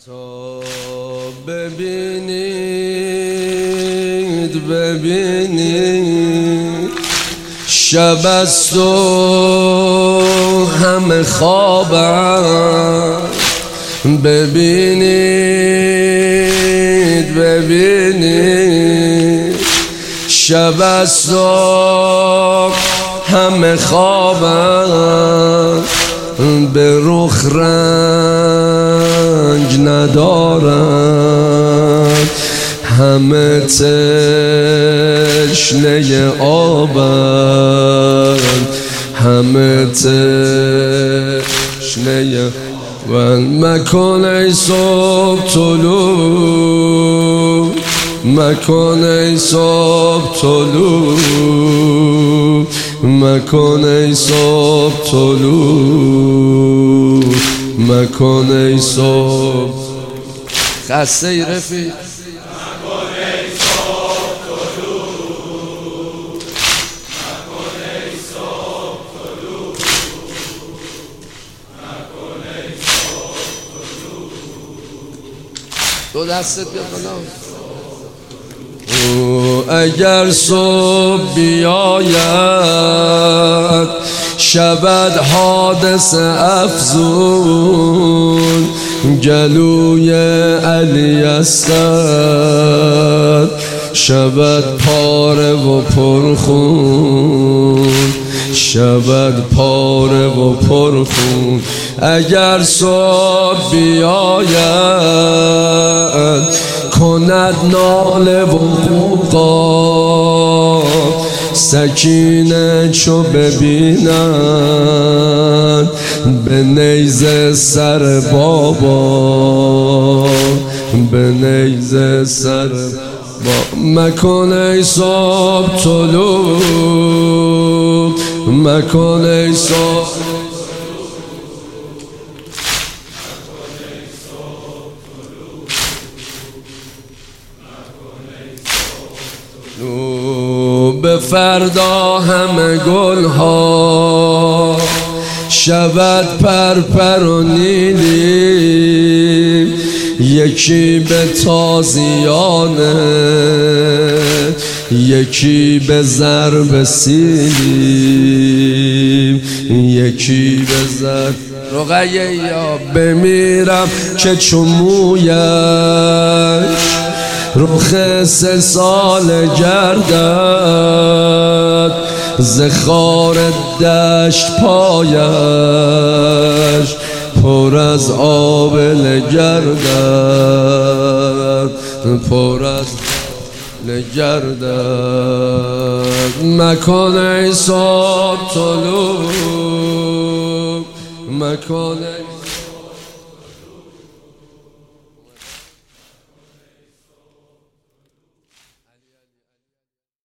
تا ببینید شب است و همه خوابن، ببینید شب است و همه خوابن، به رخ رنگ ندارن، همه تشنه آبن، همه تشنه مکن ای صبح طلوع، مکن ای صبح طلوع، مکن ای صبح طلوع، مکن ای صبح. خسته ای رفیق؟ دو دستت بیا کنم. اگر صبح بیاید شود حادثه افزون، گلوی علی اصغر شود پاره و پرخون، شود پاره و پرخون. اگر صبح بیاید کند ناله و غوغا، سکینه چو ببینند به نیزه سر بابا، به نیزه سر بابا. مکن ای صبح طلوع، مکن ای صبح. به فردا همه گلها شود پرپر و نیلی، یکی به تازیانه، یکی به ضرب سیلی، یکی به ضرب رقیه. یا بمیرم که چو مویش رخ 3 سال گردد، ز خار دشت پایش پر از آبله گردد، پر از گردد. مکن ای صبح طلوع، مکن